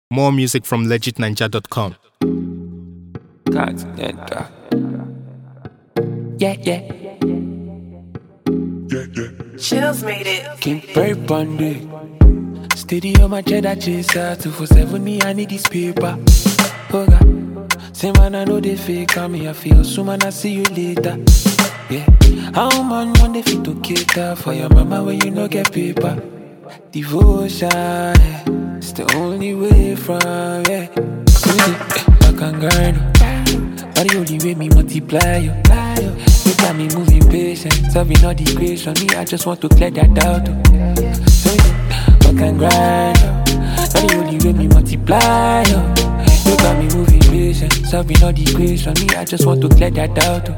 More music from legitninja.com. Continental. Yeah. Chills made it. King Perry Bundy. Steady on my cheddar chaser. 247 me, I need this paper. Oh God. Say man, I know they fake on me. I feel so man, I see you later. Yeah. How man want they fit to cater for your mama when you no get paper? Devotion, yeah. It's the only way from, yeah. I can grind. But the only way me multiply you. You got me moving patient, serving all the creation. Me, I just want to clear that out. So I can grind. But the only way me multiply you. You got me moving patient, serving all the creation. Me, I just want to clear that out.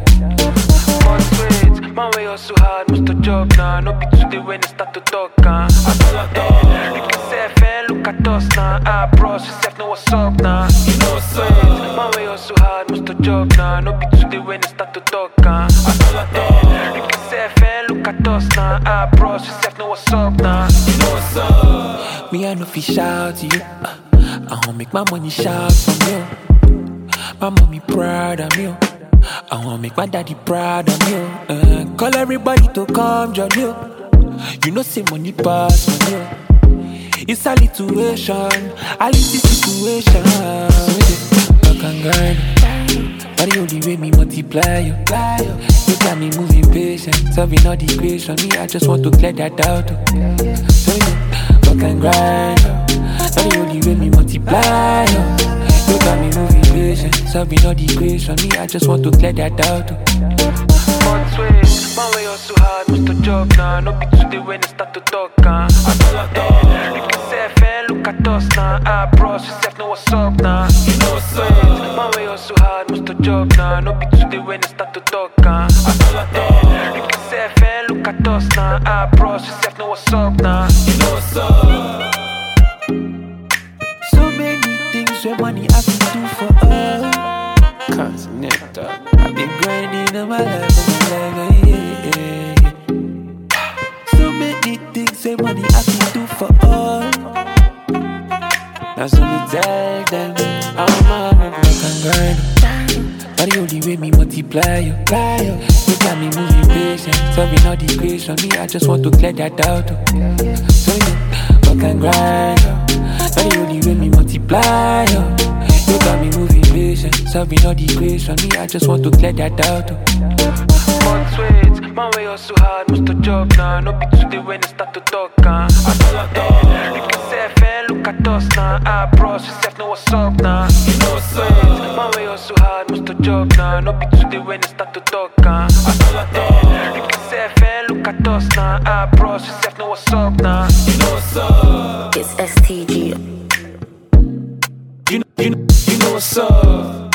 Man, way so hard, must to job now. No be today when they start to talk. Look at yourself and look at us now. Ah, bros, yourself know what's up now. You know what's up. Man, way so hard, must to job now. No be today when they start to talk. Look at yourself and look at us now. Ah, bros, yourself know what's up now. You know what's up. Me, I know fi shout to you. I won't make my money shout from you. My mommy proud of you. I wanna make my daddy proud of you. Call everybody to come join you. You know say money pass on you. It's a situation, I leave the situation. I can grind, but the only way me multiply you. You got me moving patient, serving all the creation. Me, I just want to clear that out. So I can grind, but the only way me multiply you. You got me moving patient, serving all the creation. Me, I just want to clear that out. Man, way so hard, must to job now. No be today when they start to talk. Look at yourself and look at us now. Ah, bros, yourself know what's up now. You know what's up. Man, way so hard, must to job now. No be today when they start to talk. Look at yourself and look at us now. Ah, bros, yourself know what's up now. You know what's up. So many things where money I can do for us. Continental. I've been grinding all my life, yeah. So many things where money I can do for us. Now so me tell them, I'm a I can grind. But the only way me multiply you. You got me moving patient, serving all the creation. Me, I just want to clear that out. So I can grind. But the only way me multiply you. You got me moving patient, serving all the creation. Me, I just want to clear that out. Man, way so hard, must to job now. No be today when they start to talk. Look at yourself and look at us now. Ah, bros, yourself know what's up now. You know what's up. Man, way so hard, must to job now. No be today when they start to talk. Look at yourself and look at us now. Ah, bros, yourself know what's up now. You know what's up. It's STG. You know what's up.